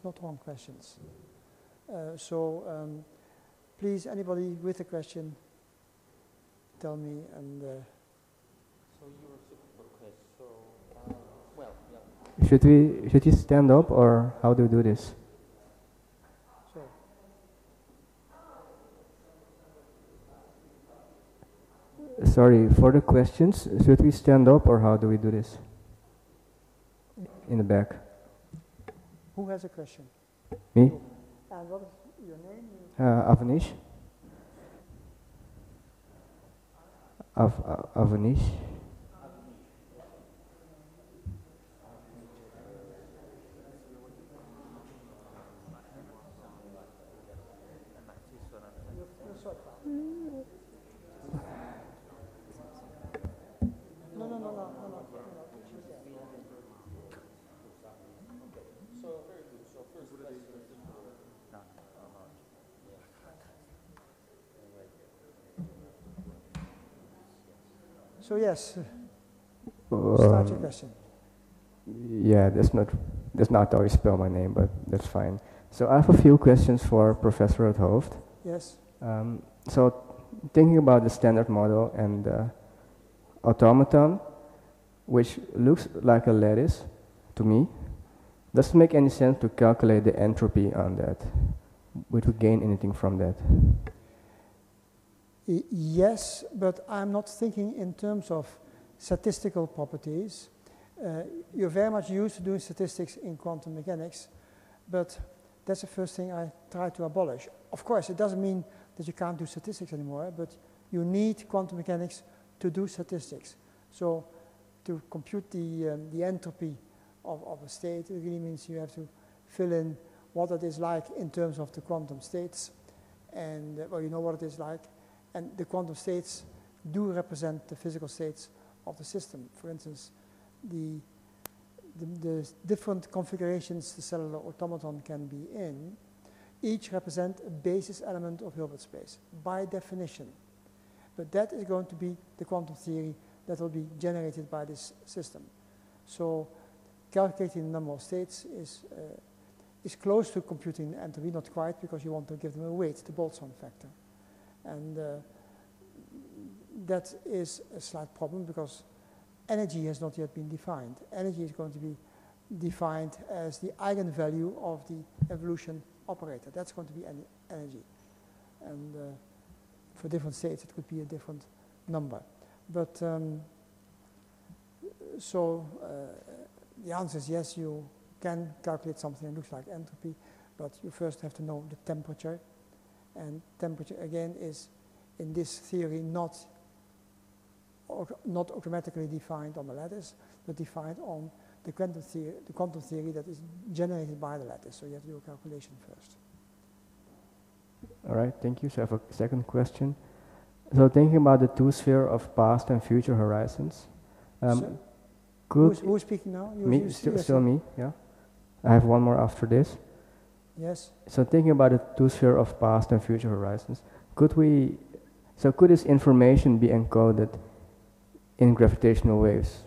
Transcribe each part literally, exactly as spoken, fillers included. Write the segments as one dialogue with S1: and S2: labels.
S1: not wrong questions. Uh, so um, please, anybody with a question, tell me. And uh,
S2: so you're okay. So uh, well, yeah.
S3: Should we should we stand up, or how do we do this?
S1: So.
S3: Sorry, for the questions, should we stand up, or how do we do this? In the back.
S1: Who has a question?
S3: Me.
S1: And what is your name?
S3: Uh, Avanish. Av uh, Avanish.
S1: No, no, no, no, no, no.
S2: So very good. So first question. No, no, no.
S1: So yes,
S3: Um,
S1: start your question.
S3: Yeah, that's not that's not how you spell my name, but that's fine. So I have a few questions for Professor Het Hoofd.
S1: Yes.
S3: Um, so thinking about the standard model and the automaton, which looks like a lattice to me, does it make any sense to calculate the entropy on that? Would we gain anything from that?
S1: Y yes, but I'm not thinking in terms of statistical properties. Uh, you're very much used to doing statistics in quantum mechanics, but that's the first thing I try to abolish. Of course, it doesn't mean that you can't do statistics anymore, but you need quantum mechanics to do statistics. So to compute the, um, the entropy of, of a state, it really means you have to fill in what it is like in terms of the quantum states, and uh, well, you know what it is like, and the quantum states do represent the physical states of the system. For instance, the, the, the different configurations the cellular automaton can be in, each represent a basis element of Hilbert space, by definition. But that is going to be the quantum theory that will be generated by this system. So calculating the number of states is, uh, is close to computing entropy, not quite, because you want to give them a weight, the Boltzmann factor. And uh, that is a slight problem because energy has not yet been defined. Energy is going to be defined as the eigenvalue of the evolution operator. That's going to be en energy. And uh, for different states, it could be a different number. But um, so uh, the answer is yes, you can calculate something that looks like entropy, but you first have to know the temperature. And temperature, again, is in this theory not, not automatically defined on the lattice, but defined on the quantum theory, the quantum theory that is generated by the lattice. So you have to do a calculation first.
S3: All right, thank you. So I have a second question. So thinking about the two-sphere of past and future horizons, um,
S1: so
S3: could
S1: who's, who's speaking now? You,
S3: me,
S1: you
S3: still,
S1: yes,
S3: still me, yeah. I have one more after this.
S1: Yes.
S3: So thinking about the two-sphere of past and future horizons, could we, so could this information be encoded in gravitational waves?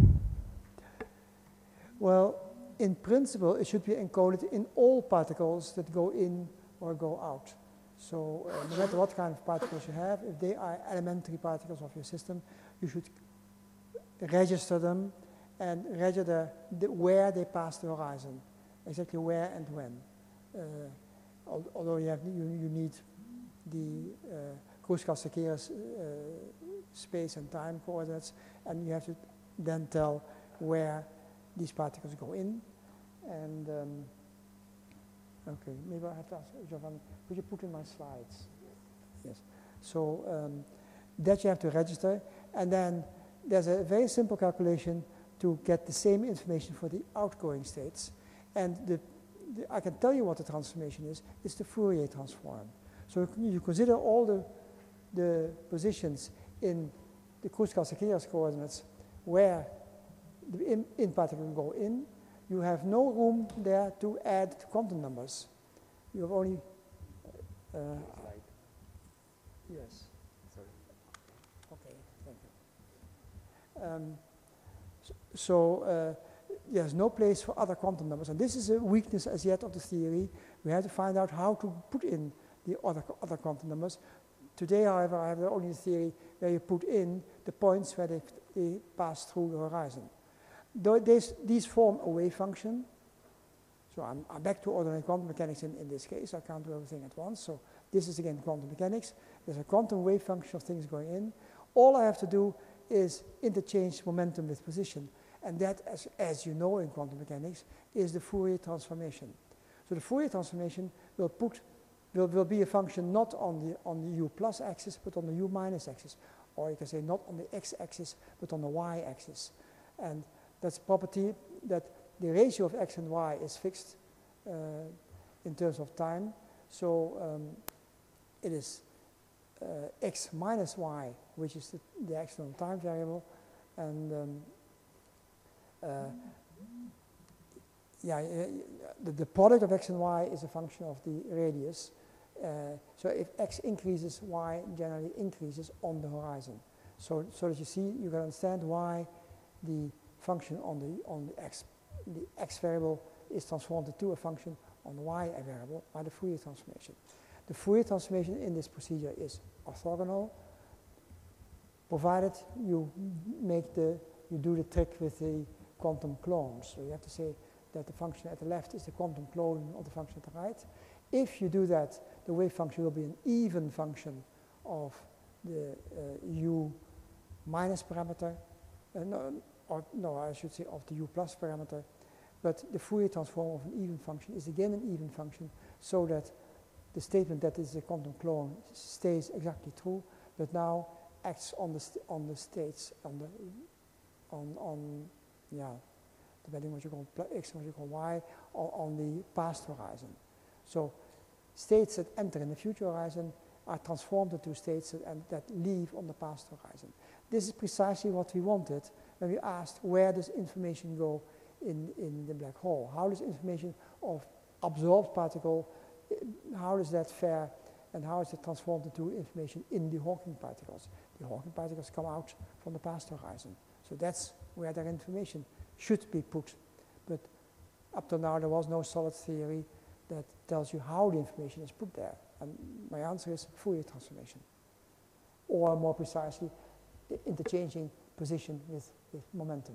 S1: Well, in principle, it should be encoded in all particles that go in or go out. So uh, no matter what kind of particles you have, if they are elementary particles of your system, you should register them and register the, where they pass the horizon, exactly where and when. Uh, al although you, have, you, you need the uh, Kruskal-Szekeres uh, space and time coordinates, and you have to then tell where these particles go in. And um, okay, maybe I have to ask Giovanni, could you put in my slides? Yes. So um, that you have to register, and then there's a very simple calculation to get the same information for the outgoing states. And the, the, I can tell you what the transformation is. It's the Fourier transform. So you consider all the, the positions in the Kruskal-Szekeres coordinates where the in, in particle go in. You have no room there to add quantum numbers. You have only... Uh, yes.
S3: Sorry.
S1: Okay, thank you. Um, so, so uh, there's no place for other quantum numbers. And this is a weakness as yet of the theory. We have to find out how to put in the other, other quantum numbers. Today, however, I have the only theory where you put in the points where they, they pass through the horizon. Though these, these form a wave function. So I'm, I'm back to ordinary quantum mechanics in, in this case. I can't do everything at once. So this is again quantum mechanics. There's a quantum wave function of things going in. All I have to do is interchange momentum with position. And that, as, as you know in quantum mechanics, is the Fourier transformation. So the Fourier transformation will put will, will be a function not on the on the u plus axis, but on the u minus axis. Or you can say not on the x-axis, but on the y-axis. And that's a property that the ratio of x and y is fixed uh, in terms of time. So um, it is uh, x minus y, which is the, the external time variable. And um, uh, yeah, uh, the, the product of x and y is a function of the radius. Uh, so if x increases, y generally increases on the horizon. So, so that you see, you can understand why the function on the on the x, the x variable is transformed into a function on the y variable by the Fourier transformation. The Fourier transformation in this procedure is orthogonal, provided you make the you do the trick with the quantum clones. So you have to say that the function at the left is the quantum clone of the function at the right. If you do that, the wave function will be an even function of the uh, u minus parameter, uh, no, or no, I should say of the u plus parameter. But the Fourier transform of an even function is again an even function, so that the statement that is a quantum clone stays exactly true, but now acts on the st on the states on the on on yeah, depending what you call x and what you call y, on, on the past horizon. So states that enter in the future horizon are transformed into states that, and that leave on the past horizon. This is precisely what we wanted when we asked where does information go in, in the black hole. How does information of absorbed particle, how does that fare, and how is it transformed into information in the Hawking particles? The Hawking particles come out from the past horizon. So that's where their information should be put. But up to now there was no solid theory that tells you how the information is put there. And my answer is Fourier transformation. Or more precisely, interchanging position with, with momentum.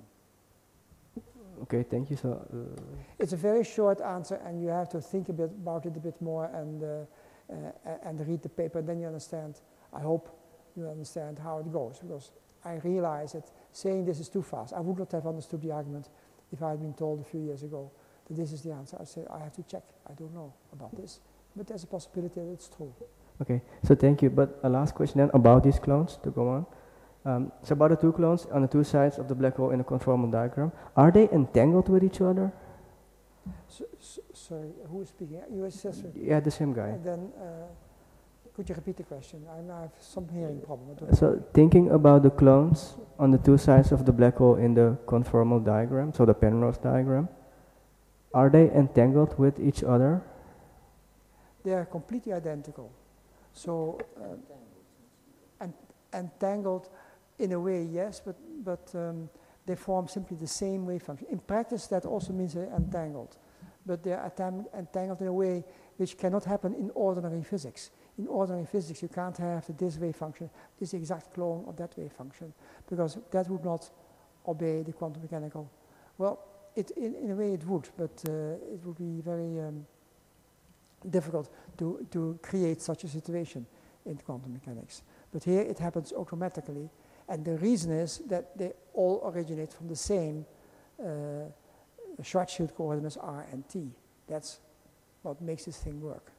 S3: Okay, thank you. So uh,
S1: it's a very short answer, and you have to think a bit about it a bit more and, uh, uh, and read the paper, then you understand. I hope you understand how it goes, because I realize that saying this is too fast. I would not have understood the argument if I had been told a few years ago that this is the answer. I say, I have to check. I don't know about this. But there's a possibility that it's true.
S3: Okay, so thank you. But a last question then about these clones to go on. Um, so about the two clones on the two sides of the black hole in the conformal diagram, are they entangled with each other?
S1: So, so, sorry, who is speaking? You assessor?
S3: Yeah, the same guy.
S1: And then, uh, could you repeat the question? I'm, I have some hearing problem.
S3: So thinking about the clones on the two sides of the black hole in the conformal diagram, so the Penrose diagram, are they entangled with each other?
S1: They are completely identical. So uh, and entangled in a way, yes, but, but um, they form simply the same wave function. In practice, that also means they're entangled. But they're entangled in a way which cannot happen in ordinary physics. In ordinary physics, you can't have the this wave function is the exact clone of that wave function, because that would not obey the quantum mechanical. Well, it, in, in a way it would, but uh, it would be very um, difficult to, to create such a situation in quantum mechanics. But here it happens automatically, and the reason is that they all originate from the same uh, Schwarzschild coordinates R and T. That's what makes this thing work.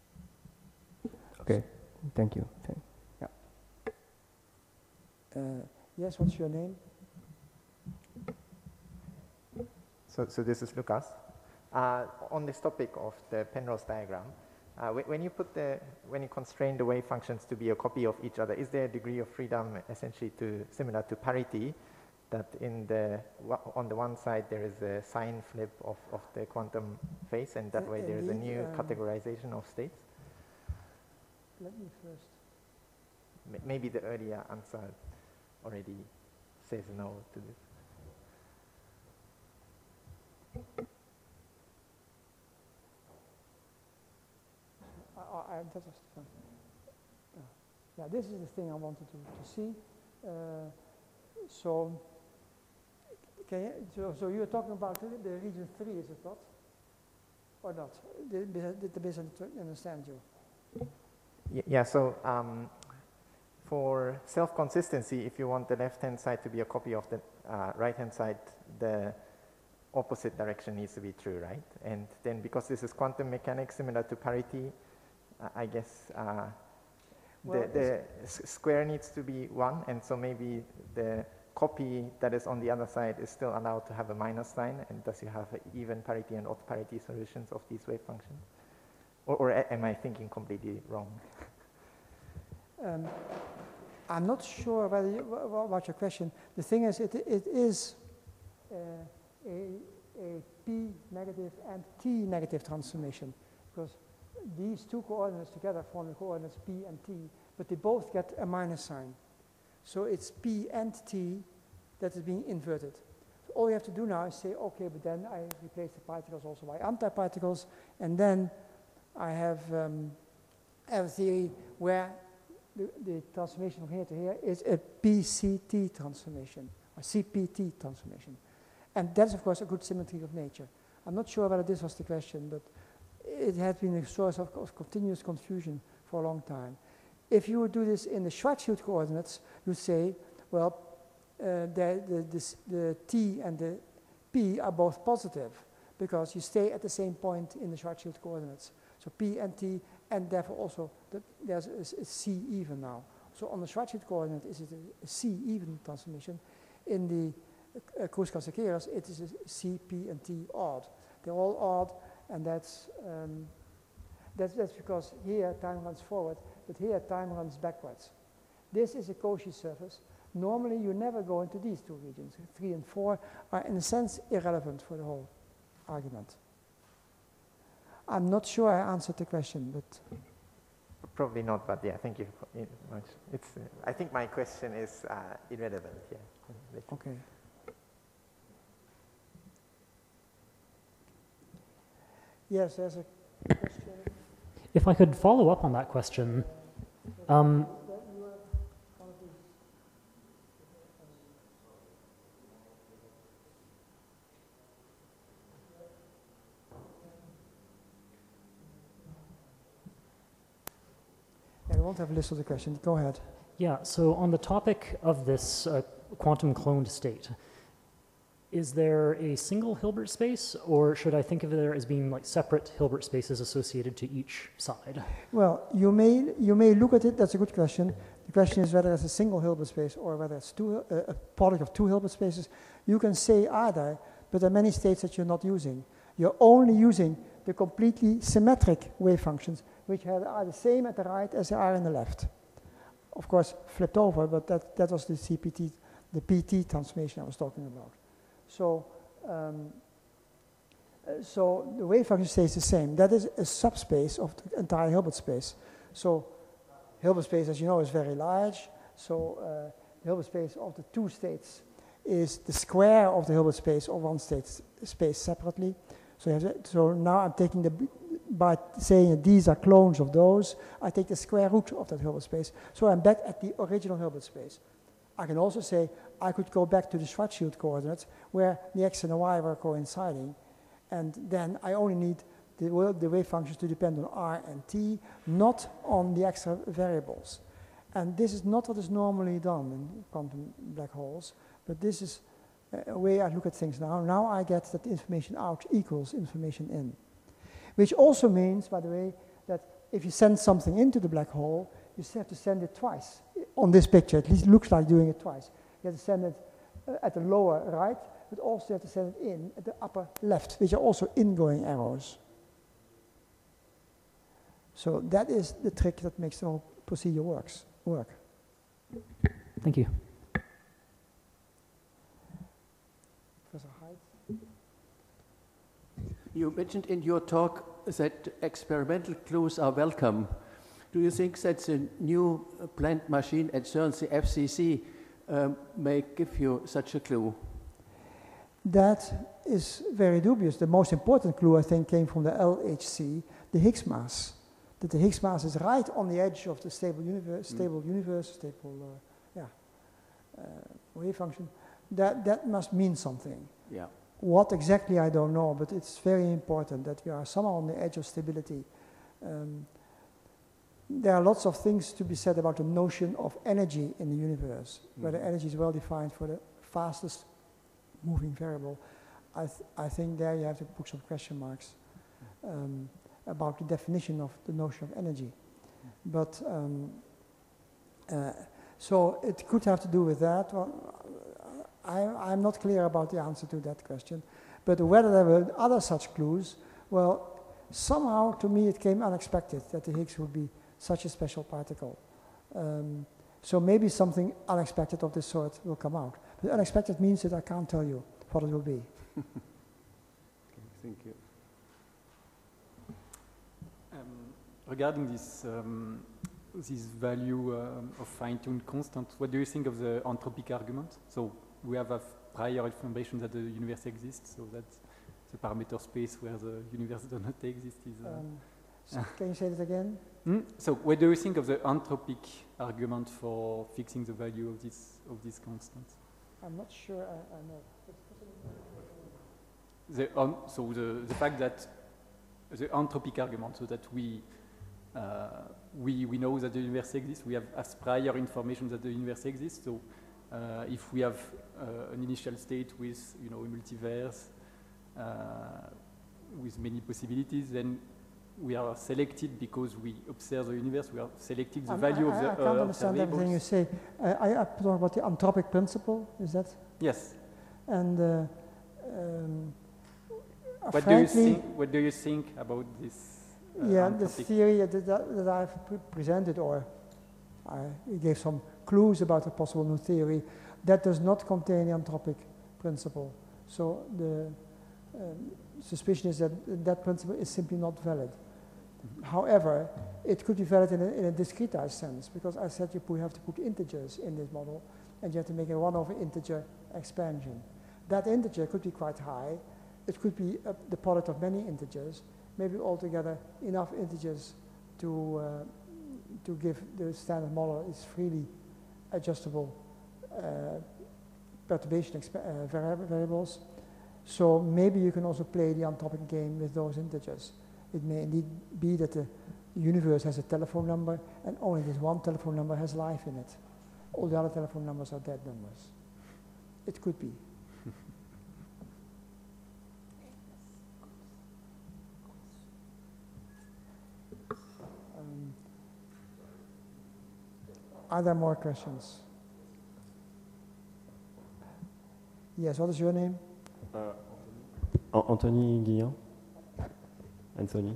S3: Okay, thank you. Thank yeah.
S1: Uh, yes, what's your name?
S4: So, so this is Lucas. Uh, on this topic of the Penrose diagram, uh, when you put the, when you constrain the wave functions to be a copy of each other, is there a degree of freedom essentially to similar to parity, that in the on the one side there is a sign flip of, of the quantum phase, and that uh, way there is a new um, categorization of states?
S1: Let me first.
S4: M maybe the earlier answer already says no to this.
S1: I, I, that was the fun. Yeah. yeah, this is the thing I wanted to, to see. Uh, so, okay, so, so you're talking about the, the region three, is it not? Or not? Did, did the business understand you?
S4: Y yeah, so um, for self-consistency, if you want the left-hand side to be a copy of the uh, right-hand side, the opposite direction needs to be true, right? And then because this is quantum mechanics similar to parity, uh, I guess uh,
S1: well,
S4: the, the s square needs to be one, and so maybe the copy that is on the other side is still allowed to have a minus sign, and thus you have even parity and odd parity solutions of these wave functions? Or, or a am I thinking completely wrong?
S1: um, I'm not sure whether you, about your question. The thing is, it, it is uh, a, a P negative and T negative transformation, because these two coordinates together form the coordinates P and T, but they both get a minus sign. So it's P and T that is being inverted. So all you have to do now is say, okay, but then I replace the particles also by antiparticles, and then I have, um, have a theory where the, the transformation from here to here is a P C T transformation, or C P T transformation. And that's, of course, a good symmetry of nature. I'm not sure whether this was the question, but it has been a source of, of continuous confusion for a long time. If you would do this in the Schwarzschild coordinates, you say, well, uh, the, the, this, the T and the P are both positive, because you stay at the same point in the Schwarzschild coordinates. So P and T, and therefore also the, there's a, a C even now. So on the Schwarzschild coordinate, is it a, a C even transformation? In the uh, Kruskal-Szekeres, it is a C, P, and T odd. They're all odd, and that's, um, that's, that's because here time runs forward, but here time runs backwards. This is a Cauchy surface. Normally, you never go into these two regions. Three and four are, in a sense, irrelevant for the whole argument. I'm not sure I answered the question, but...
S4: Probably not, but yeah, thank you very much. It's, uh, I think my question is uh, irrelevant, yeah.
S1: Okay. Yes, there's a question.
S5: If I could follow up on that question. Um,
S1: I won't have a list of the question. Go ahead.
S5: yeah, so on the topic of this uh, quantum cloned state, is there a single Hilbert space, or should I think of it as being like separate Hilbert spaces associated to each side?
S1: Well, you may, you may look at it, that's a good question. The question is whether it's a single Hilbert space or whether it's two, uh, a product of two Hilbert spaces. You can say either, but there are many states that you're not using. You're only using the completely symmetric wave functions, which are the same at the right as they are in the left. Of course, flipped over, but that, that was the C P T, the P T transformation I was talking about. So, um, uh, so the wave function stays the same. That is a subspace of the entire Hilbert space. So Hilbert space, as you know, is very large. So uh, the Hilbert space of the two states is the square of the Hilbert space of one state space separately. So, you have to, so now I'm taking the, by saying that these are clones of those, I take the square root of that Hilbert space. So I'm back at the original Hilbert space. I can also say I could go back to the Schwarzschild coordinates where the x and the y were coinciding, and then I only need the, the wave functions to depend on r and t, not on the extra variables. And this is not what is normally done in quantum black holes, but this is a way I look at things now. Now I get that information out equals information in. Which also means, by the way, that if you send something into the black hole, you still have to send it twice. On this picture, at least it looks like doing it twice. You have to send it uh, at the lower right, but also you have to send it in at the upper left, which are also ingoing arrows. So that is the trick that makes the whole procedure works, work.
S5: Thank you.
S1: Professor Hyde?
S6: You mentioned in your talk that experimental clues are welcome. Do you think that the new planned machine at CERN, the F C C, um, may give you such a clue?
S1: That is very dubious. The most important clue, I think, came from the L H C, the Higgs mass. That the Higgs mass is right on the edge of the stable universe, stable mm. universe, stable, uh, yeah, uh, wave function. That that must mean something.
S6: Yeah.
S1: What exactly, I don't know, but it's very important that we are somehow on the edge of stability. Um, there are lots of things to be said about the notion of energy in the universe, mm. whether energy is well defined for the fastest moving variable. I, th I think there you have to put some question marks um, about the definition of the notion of energy. But um, uh, so it could have to do with that. Well, I, I'm not clear about the answer to that question. But whether there were other such clues, well, somehow to me it came unexpected that the Higgs would be such a special particle. Um, so maybe something unexpected of this sort will come out. But unexpected means that I can't tell you what it will be.
S6: Okay, thank you.
S7: Um, regarding this, um, this value um, of fine-tuned constant, what do you think of the anthropic argument? So we have a prior information that the universe exists, so that the parameter space where the universe does not exist is... Uh,
S1: Um, so can you say that again?
S7: Mm? So what do you think of the anthropic argument for fixing the value of this, of this constant?
S1: I'm not sure I, I know.
S7: The, um, so the, the fact that the anthropic argument, so that we, uh, we, we know that the universe exists, we have as prior information that the universe exists, so uh, if we have uh, an initial state with, you know, a multiverse, uh, with many possibilities, then we are selected because we observe the universe, we are selecting the
S1: I'm,
S7: value
S1: I,
S7: of the
S1: I can't
S7: uh,
S1: understand everything you say. Uh, I, I talk about the anthropic principle, is that?
S7: Yes.
S1: And uh, um,
S7: what do you think? What do you think about this? Uh,
S1: yeah, the theory that, that, that I've pre presented, or I gave some clues about a possible new theory, that does not contain the anthropic principle. So the um, suspicion is that that principle is simply not valid. Mm-hmm. However, it could be valid in a, in a discretized sense, because I said you have to put integers in this model, and you have to make a one over integer expansion. That integer could be quite high. It could be uh, the product of many integers, maybe altogether enough integers to, uh, to give the standard model is freely adjustable uh, perturbation uh, vari variables. So maybe you can also play the anthropic game with those integers. It may indeed be that the universe has a telephone number and only this one telephone number has life in it. All the other telephone numbers are dead numbers. It could be. um, are there more questions? Yes, what is your name?
S8: Uh, Anthony Guillen. Anthony.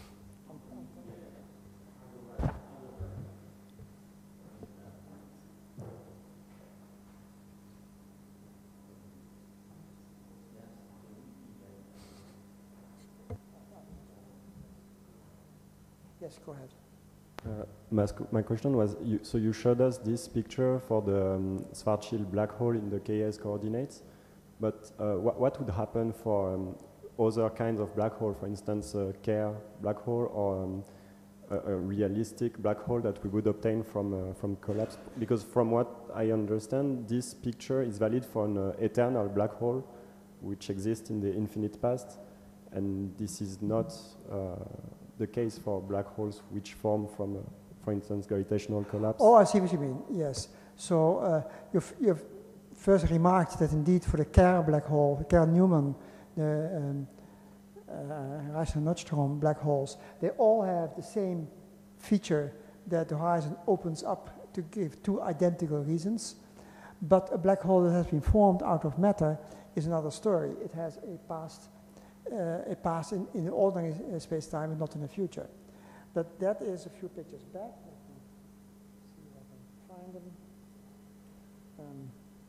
S1: Yes, go ahead.
S8: Uh, my, my question was, you, so you showed us this picture for the um, Schwarzschild black hole in the K S coordinates, but uh, wh what would happen for um, other kinds of black hole, for instance, a Kerr black hole or um, a, a realistic black hole that we would obtain from, uh, from collapse? Because from what I understand, this picture is valid for an uh, eternal black hole which exists in the infinite past, and this is not uh, the case for black holes which form from, uh, for instance, gravitational collapse.
S1: Oh, I see what you mean, yes. So uh, you've, you've first remarked that indeed for the Kerr black hole, the Kerr-Newman, the um, uh, Reissner-Nordstrom black holes, they all have the same feature that the horizon opens up to give two identical reasons. But a black hole that has been formed out of matter is another story. It has a past Uh, a past in, in the ordinary uh, space-time and not in the future. But that is a few pictures back. Let me see if I can find them. Um,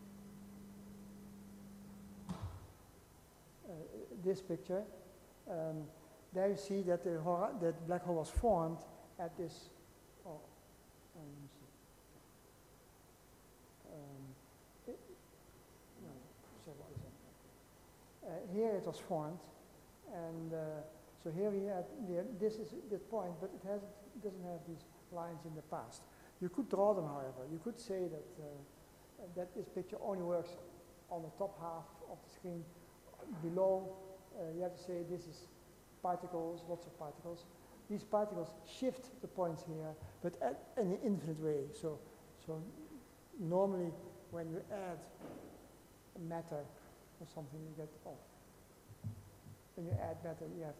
S1: uh, this picture, um, there you see that the that black hole was formed at this. Oh, um, let me see. Um, it, no, so what is it? here it was formed, and uh, so here we had, we had this is the point, but it has it doesn't have these lines in the past. You could draw them, however. You could say that uh, that this picture only works on the top half of the screen. Below, uh, you have to say this is particles, lots of particles. These particles shift the points here, but at, in an infinite way. So, so normally when you add matter or something, you get, oh, when you add matter, you have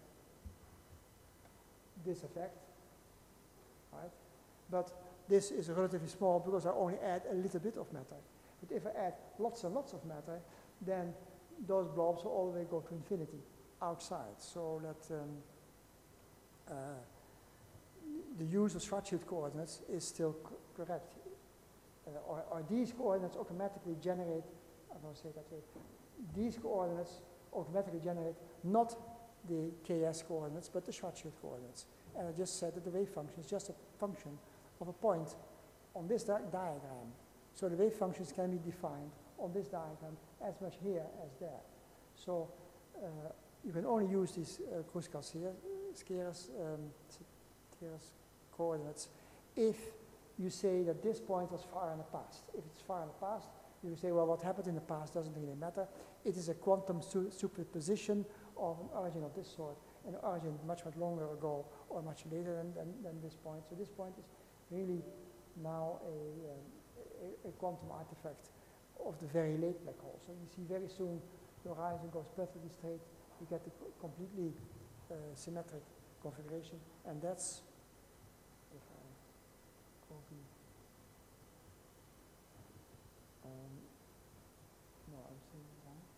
S1: this effect, right? But this is relatively small because I only add a little bit of matter. But if I add lots and lots of matter, then those blobs will all the way go to infinity outside. So that um, uh, the use of Schwarzschild coordinates is still co correct. Uh, or, or these coordinates automatically generate, I don't say that way, these coordinates automatically generate not the K S coordinates, but the Schwarzschild coordinates. And I just said that the wave function is just a function of a point on this di diagram. So the wave functions can be defined on this diagram as much here as there. So uh, you can only use these uh, Kruskal-Sierras um, coordinates if you say that this point was far in the past. If it's far in the past, you say, well, what happened in the past doesn't really matter. It is a quantum su superposition of an origin of this sort, an origin much, much longer ago or much later than, than, than this point. So this point is really now a, um, a, a quantum artifact of the very late black hole. So you see very soon the horizon goes perfectly straight. You get a completely uh, symmetric configuration, and that's, if I copy, um, no, I'm saying it wrong.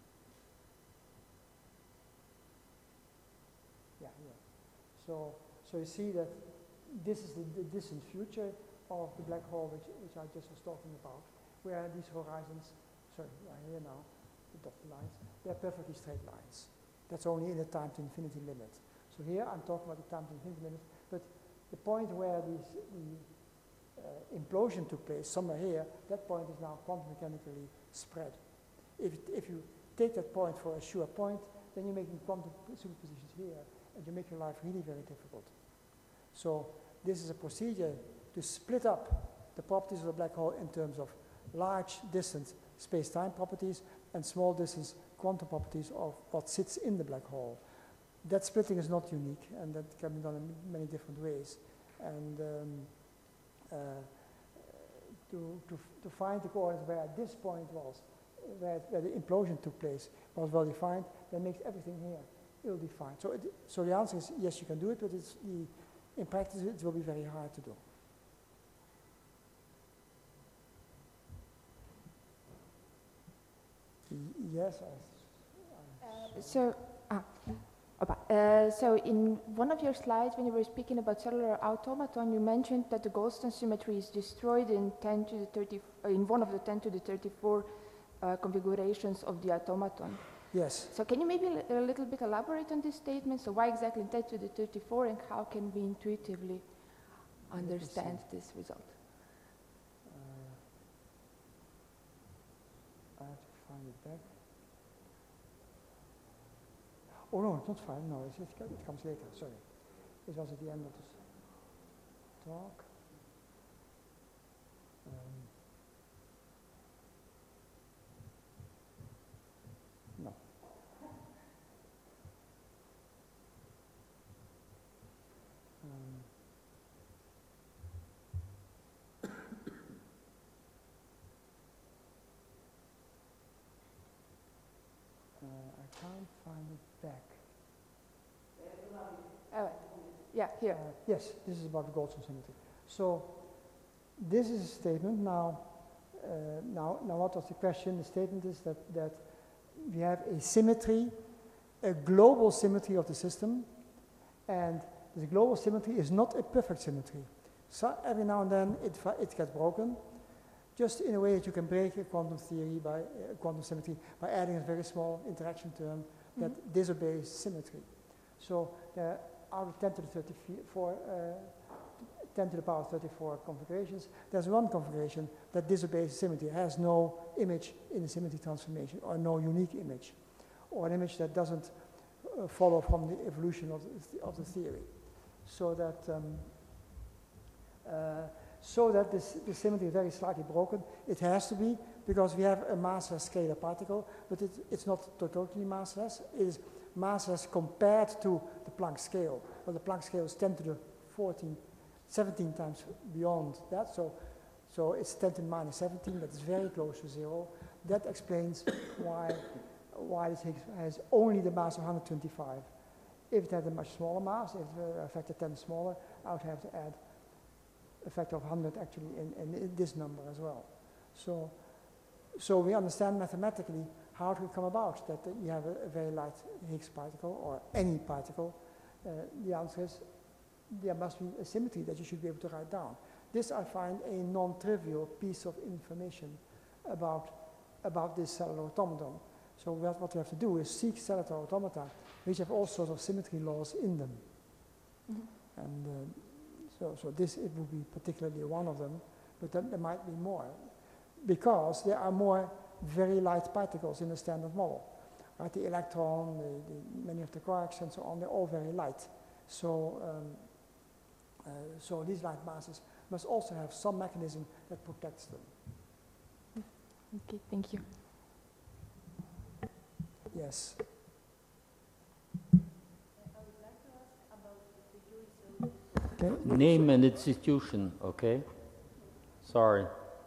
S1: Yeah, here. So, so you see that this is the, the distant future of the black hole, which, which I just was talking about, where these horizons, sorry, yeah, here now, the dotted lines, they're perfectly straight lines. That's only in the time to infinity limit. So here I'm talking about the time to infinity limit, but the point where these, the uh, implosion took place, somewhere here, that point is now quantum mechanically spread. If, if you take that point for a sure point, then you're making quantum superpositions here, and you make your life really very difficult. So this is a procedure to split up the properties of the black hole in terms of large distance space-time properties and small distance quantum properties of what sits in the black hole. That splitting is not unique, and that can be done in many different ways. And um, uh, to, to, to find the coordinates where this point was, where, where the implosion took place, was well defined, that makes everything here ill-defined. So, it, so the answer is yes, you can do it, but it's the, in practice it will be very hard to do. Yes, I, I
S9: uh, so, ah, uh, so in one of your slides, when you were speaking about cellular automaton, you mentioned that the Goldstone symmetry is destroyed in ten to the thirty, uh, in one of the ten to the thirty-four uh, configurations of the automaton.
S1: Yes.
S9: So can you maybe a little bit elaborate on this statement? So why exactly ten to the thirty-four, and how can we intuitively understand this result?
S1: Uh, I have to find it back. Oh no, it's not fine. No, it's, it's, it comes later. Sorry, it was at the end of this talk. Um, no. Um, uh, I can't find it back.
S9: Uh, yeah, here.
S1: Uh, yes, this is about the Goldstone symmetry. So this is a statement. Now, uh, now, now, what was the question? The statement is that that we have a symmetry, a global symmetry of the system, and this global symmetry is not a perfect symmetry. So every now and then it it gets broken, just in a way that you can break a quantum theory by uh, quantum symmetry by adding a very small interaction term mm-hmm. that disobeys symmetry. So there out of ten to the thirty-four, uh, ten to the power thirty-four configurations, there's one configuration that disobeys symmetry, has no image in the symmetry transformation or no unique image. or an image that doesn't uh, follow from the evolution of the, th of the theory. So that, um, uh, so that this, the symmetry is very slightly broken. It has to be, because we have a massless scalar particle, but it, it's not totally massless. It is massless compared to the Planck scale. Well, the Planck scale is ten to the fourteen, seventeen times beyond that. So, so it's ten to the minus seventeen, that is very close to zero. That explains why, why this Higgs has only the mass of one hundred twenty-five. If it had a much smaller mass, if it were a factor ten smaller, I would have to add a factor of one hundred actually in, in, in this number as well. So, so we understand mathematically how it would come about that uh, you have a, a very light Higgs particle or any particle. Uh, the answer is there must be a symmetry that you should be able to write down. This I find a non-trivial piece of information about, about this cellular automaton. So what, what we have to do is seek cellular automata which have all sorts of symmetry laws in them. Mm-hmm. And uh, so, so this it would be particularly one of them, but then there might be more, because there are more very light particles in the standard model. Right? The electron, the, the, many of the quarks and so on, they're all very light. So, um, uh, so these light masses must also have some mechanism that protects them.
S9: Okay, thank you.
S1: Yes. Okay.
S2: Name and institution, okay? Sorry.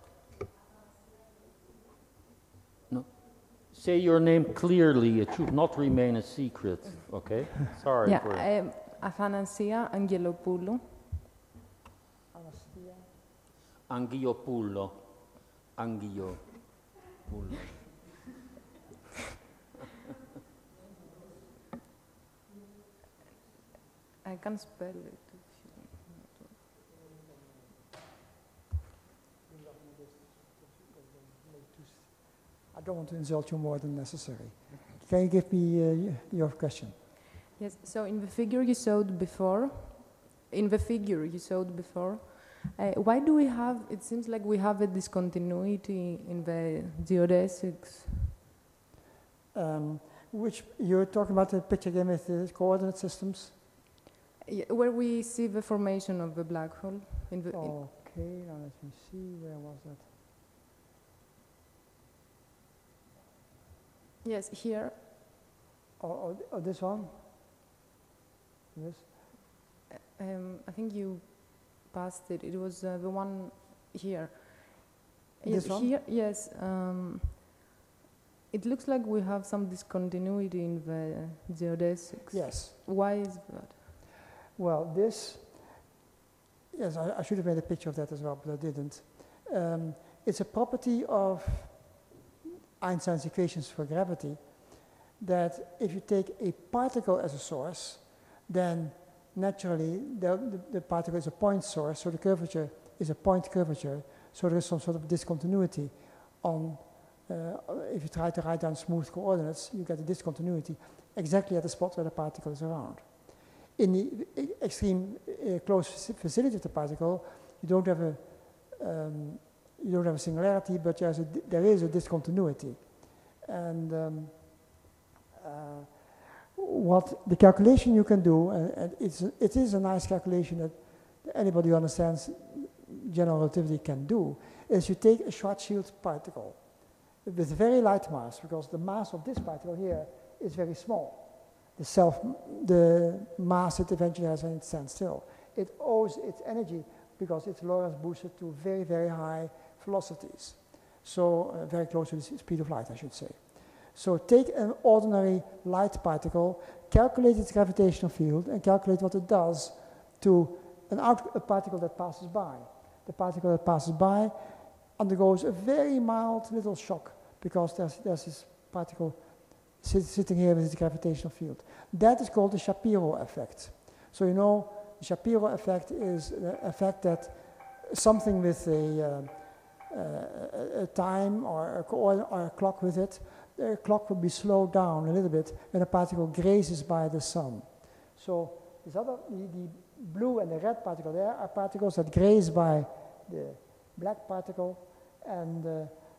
S2: No. Say your name clearly. It should not remain a secret, okay? Sorry
S10: Yeah,
S2: for it.
S10: I'm Athanasia Angelopoulou.
S1: Anastasia.
S2: Angiopoulo. Angiopoulo.
S10: I can spell it.
S1: I don't want to insult you more than necessary. Can you give me uh, your question?
S10: Yes, so in the figure you showed before, in the figure you showed before, uh, why do we have, it seems like we have a discontinuity in the geodesics.
S1: Um, which, you're talking about the picture again with the coordinate systems?
S10: Yeah, where we see the formation of the black hole. In the, in
S1: Okay, now let me see, where was that?
S10: yes, here.
S1: Oh, oh, oh this one? This?
S10: Um, I think you passed it. It was uh, the one here.
S1: This
S10: Yes,
S1: one?
S10: here, yes. Um, it looks like we have some discontinuity in the geodesics.
S1: Yes.
S10: Why is that?
S1: Well, this, yes, I, I should have made a picture of that as well, but I didn't. Um, it's a property of Einstein's equations for gravity that if you take a particle as a source, then naturally the, the, the particle is a point source, so the curvature is a point curvature, so there is some sort of discontinuity on, uh, if you try to write down smooth coordinates, you get a discontinuity exactly at the spot where the particle is around. In the extreme uh, close vicinity of the particle, you don't have a um, you don't have a singularity, but there's a, there is a discontinuity. And um, uh, what the calculation you can do, and, and it's a, it is a nice calculation that anybody who understands general relativity can do, is you take a Schwarzschild particle with very light mass, because the mass of this particle here is very small. The self, the mass it eventually has when it stands still. It owes its energy because it's Lorentz boosted to very, very high velocities. So uh, very close to the speed of light, I should say. So take an ordinary light particle, calculate its gravitational field, and calculate what it does to an out, a particle that passes by. The particle that passes by undergoes a very mild little shock because there's, there's this particle sit, sitting here with its gravitational field. That is called the Shapiro effect. So you know, the Shapiro effect is the effect that something with a, uh, uh, a time or a, or a clock with it, the clock will be slowed down a little bit when a particle grazes by the sun. So this other, the, the blue and the red particle there are particles that graze by the black particle, and uh,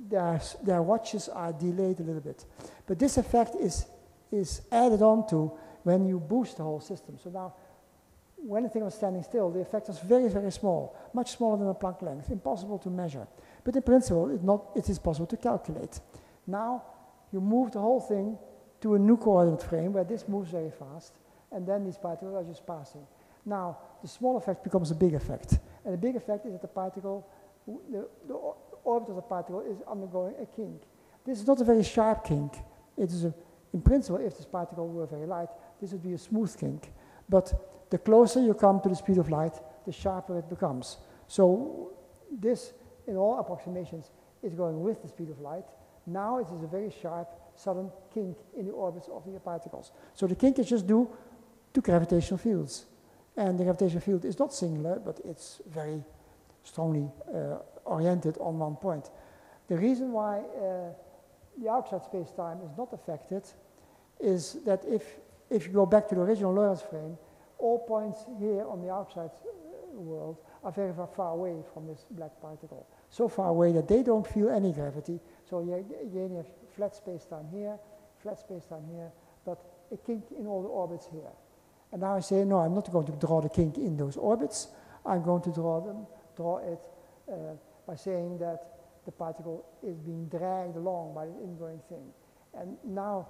S1: their, their watches are delayed a little bit. But this effect is, is added on to when you boost the whole system. So now, when the thing was standing still, the effect was very, very small, much smaller than a Planck length, impossible to measure. But in principle, it, not, it is possible to calculate. Now, you move the whole thing to a new coordinate frame where this moves very fast, and then these particles are just passing. Now, the small effect becomes a big effect. And the big effect is that the particle, the, the orbit of the particle is undergoing a kink. This is not a very sharp kink. It is a, in principle, if this particle were very light, this would be a smooth kink. But the closer you come to the speed of light, the sharper it becomes. So this, in all approximations, is going with the speed of light. Now it is a very sharp, sudden kink in the orbits of the particles. So the kink is just due to gravitational fields. And the gravitational field is not singular, but it's very strongly uh, oriented on one point. The reason why uh, the outside space-time is not affected is that if, if you go back to the original Lorentz frame, all points here on the outside uh, world are very, very far away from this black particle. So far away that they don't feel any gravity. So you again have flat space-time here, flat space-time here, but a kink in all the orbits here. And now I say, no, I'm not going to draw the kink in those orbits. I'm going to draw them, draw it uh, by saying that the particle is being dragged along by the ingoing thing. And now,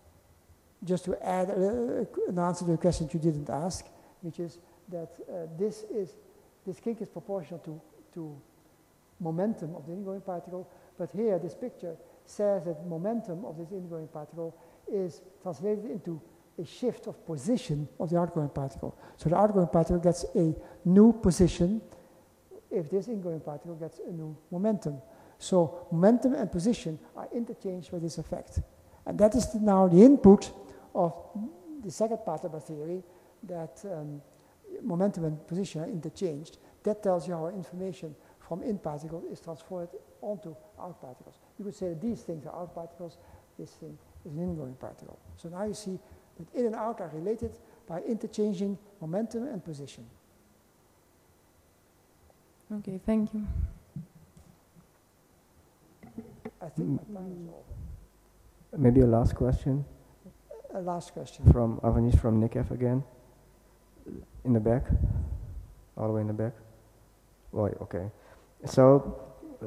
S1: just to add uh, an answer to a question you didn't ask, which is that uh, this is this kink is proportional to to momentum of the ingoing particle. But here, this picture says that momentum of this ingoing particle is translated into a shift of position of the outgoing particle. So the outgoing particle gets a new position if this ingoing particle gets a new momentum. So momentum and position are interchanged by this effect. And that is the, now the input of the second part of our theory, that um, momentum and position are interchanged. That tells you how information from in particles is transferred onto out particles. You could say that these things are out particles, this thing is an ingoing particle. So now you see that in and out are related by interchanging momentum and position.
S10: Okay, thank you.
S1: I think mm. my time is over.
S3: Maybe a last question.
S1: A last question.
S3: From Avanish from NICAF again. In the back. All the way in the back. Oh, okay. So,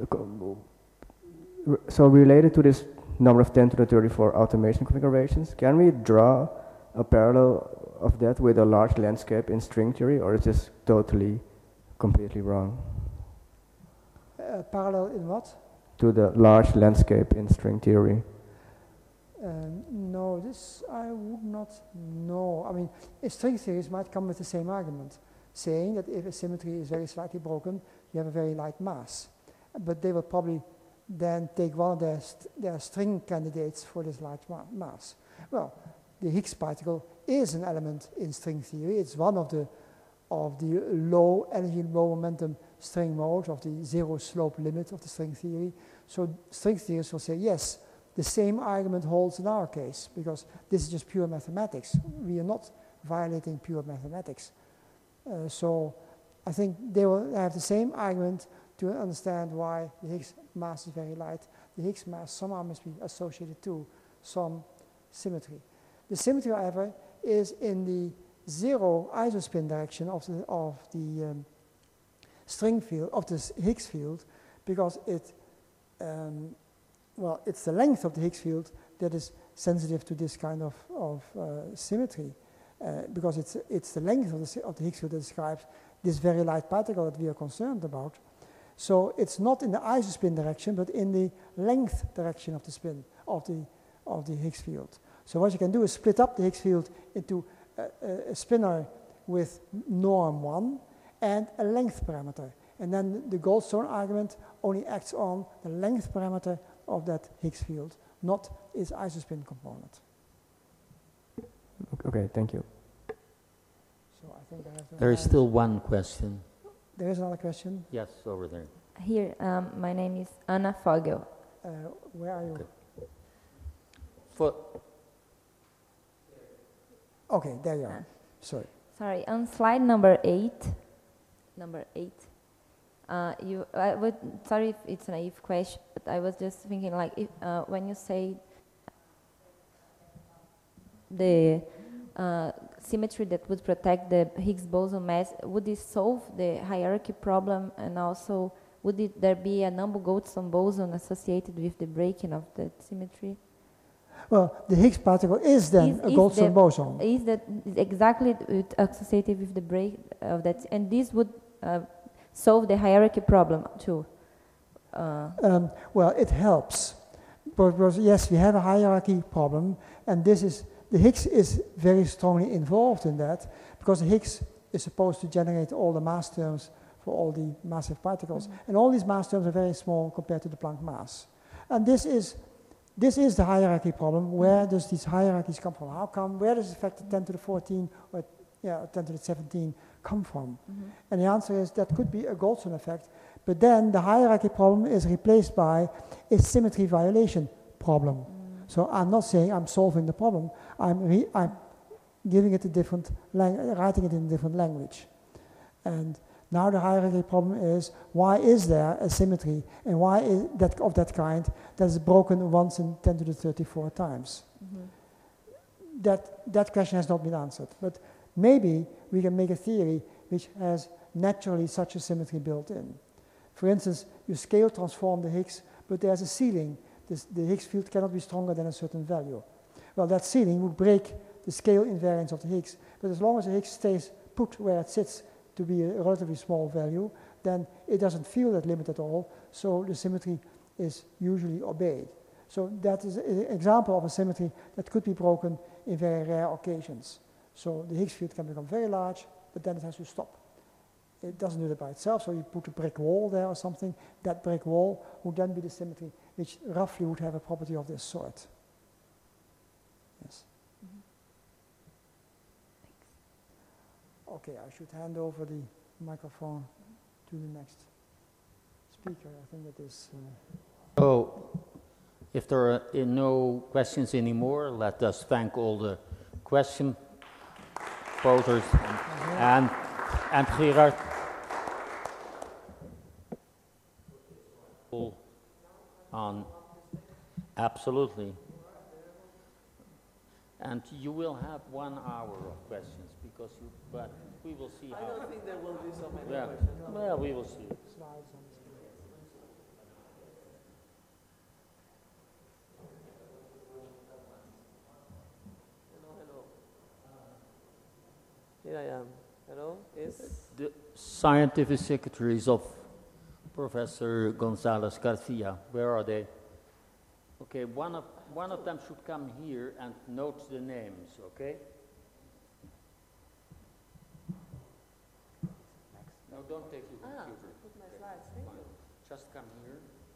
S3: uh, so related to this number of ten to the thirty-four automation configurations, can we draw a parallel of that with a large landscape in string theory, or is this totally, completely wrong?
S1: Uh, parallel in what?
S3: To the large landscape in string theory.
S1: Um, no, this I would not know. I mean, string theories might come with the same argument, saying that if a symmetry is very slightly broken, you have a very light mass. But they will probably then take one of their, st their string candidates for this large ma mass. Well, the Higgs particle is an element in string theory. It's one of the, of the low energy, low momentum string modes, of the zero slope limit of the string theory. So string theorists will say, yes, the same argument holds in our case, because this is just pure mathematics. We are not violating pure mathematics. Uh, so I think they will have the same argument to understand why the Higgs mass is very light. The Higgs mass somehow must be associated to some symmetry. The symmetry, however, is in the zero isospin direction of the, of the um, string field, of this Higgs field, because it, um, well, it's the length of the Higgs field that is sensitive to this kind of, of uh, symmetry, uh, because it's, it's the length of the, of the Higgs field that describes this very light particle that we are concerned about. So it's not in the isospin direction, but in the length direction of the spin of the, of the Higgs field. So what you can do is split up the Higgs field into a, a, a spinor with norm one and a length parameter. And then the Goldstone argument only acts on the length parameter of that Higgs field, not its isospin component.
S3: Okay, thank you.
S1: So I think I have
S2: there is still one question.
S1: There is another question?
S2: Yes, over there.
S11: Here, um, my name is Anna Fogel.
S1: Uh, where are you?
S2: Okay. For
S1: okay, there you are.
S11: Uh,
S1: Sorry.
S11: Sorry, on slide number eight, number eight, Uh, you, I would, sorry if it's a naive question, but I was just thinking, like, if, uh, when you say the uh, symmetry that would protect the Higgs boson mass, would this solve the hierarchy problem, and also would it, there be a Nambu-Goldstone boson associated with the breaking of that symmetry?
S1: Well, the Higgs particle is then
S11: Is-
S1: a
S11: is
S1: Goldstone
S11: the-
S1: boson.
S11: Is that exactly with- associated with the break of that, and this would uh, solve the hierarchy problem too? Uh,
S1: Um, well, it helps. Because yes, we have a hierarchy problem, and this is, the Higgs is very strongly involved in that, because the Higgs is supposed to generate all the mass terms for all the massive particles,
S11: Mm-hmm.
S1: and all these mass terms are very small compared to the Planck mass. And this is, this is the hierarchy problem. Where does these hierarchies come from? How come, where does the factor ten to the fourteen or yeah, ten to the seventeen come from?
S11: Mhm.
S1: And the answer is that could be a Goldstone effect, but then the hierarchy problem is replaced by a symmetry violation problem.
S11: Mm.
S1: So I'm not saying I'm solving the problem, I'm, re I'm giving it a different, writing it in a different language. And now the hierarchy problem is, why is there a symmetry, and why is that of that kind that is broken once in ten to the thirty-four times?
S11: Mhm.
S1: That, that question has not been answered, but maybe we can make a theory which has naturally such a symmetry built in. For instance, you scale transform the Higgs, but there's a ceiling. This, the Higgs field cannot be stronger than a certain value. Well, that ceiling would break the scale invariance of the Higgs, but as long as the Higgs stays put where it sits to be a relatively small value, then it doesn't feel that limit at all, so the symmetry is usually obeyed. So that is an example of a symmetry that could be broken in very rare occasions. So the Higgs field can become very large, but then it has to stop. It doesn't do that by itself, so you put a brick wall there or something. That brick wall would then be the symmetry, which roughly would have a property of this sort. Yes.
S11: Thanks.
S1: Okay, I should hand over the microphone to the next speaker. I think it is. Uh,
S2: So, if there are uh, no questions anymore, let us thank all the question posers and, and Gerard. On, absolutely. And you will have one hour of questions because you, but we will see how.
S6: I don't think there will be so many
S2: Yeah.
S6: questions.
S2: Well, we will see.
S6: Hello, hello. Here I am. Hello, yes?
S2: The scientific secretaries of Professor Gonzalez Garcia, where are they? Okay, one of, one of them should come here and note the names, okay? No, don't take your
S6: Ah,
S2: computer.
S6: put my slides, thank you.
S2: Just come here.